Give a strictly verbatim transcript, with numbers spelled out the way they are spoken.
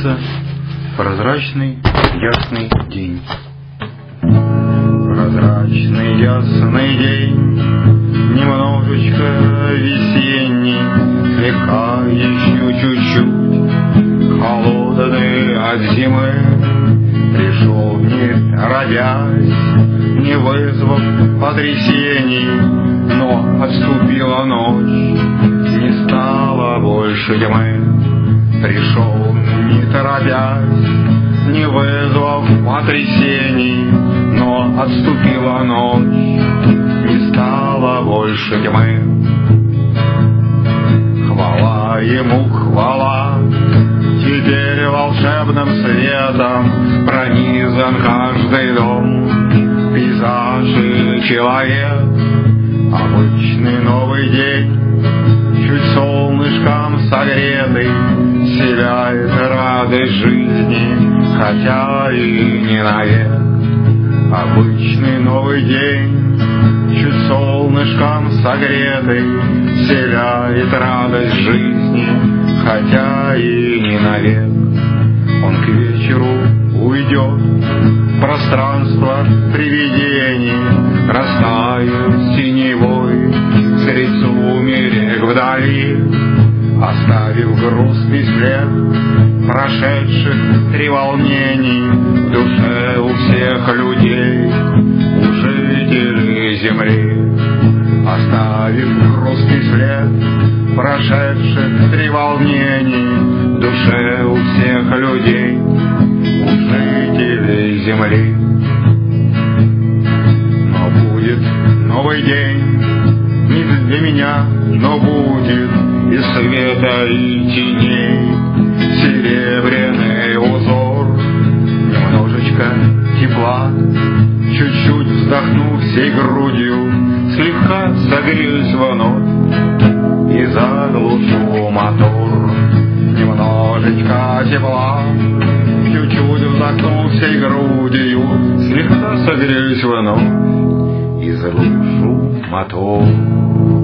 Снится прозрачный ясный день. Прозрачный ясный день, немножечко весенний, слегка еще чуть-чуть холодный от зимы. Пришел не торопясь, не вызвав потрясений, но отступила ночь, не стало больше тьмы. Пришел не торопясь, не вызвав потрясений, но отступила ночь, не стало больше тьмы. Хвала ему, хвала, теперь волшебным светом пронизан каждый дом, пейзаж и человек. Обычный новый день, чуть солнышком согретый, сияет радость жизни, хотя и не навек. Обычный новый день, чуть солнышком согретый, сияет радость жизни, хотя и не навек. Он к вечеру уйдет, пространство привидений растает синевой средь сумерек вдали, оставив грустный след прошедших треволнений в душе у всех людей, у жителей земли. Оставив грустный след прошедших треволнений в душе у всех людей, у жителей земли. Но будет новый день, не для меня, но будет из света и теней серебряный узор. Немножечко тепла, чуть-чуть вздохну всей грудью, слегка согреюсь вновь и заглушу мотор. Немножечко тепла, чуть-чуть вздохну всей грудью, слегка согреюсь вновь и заглушу мотор.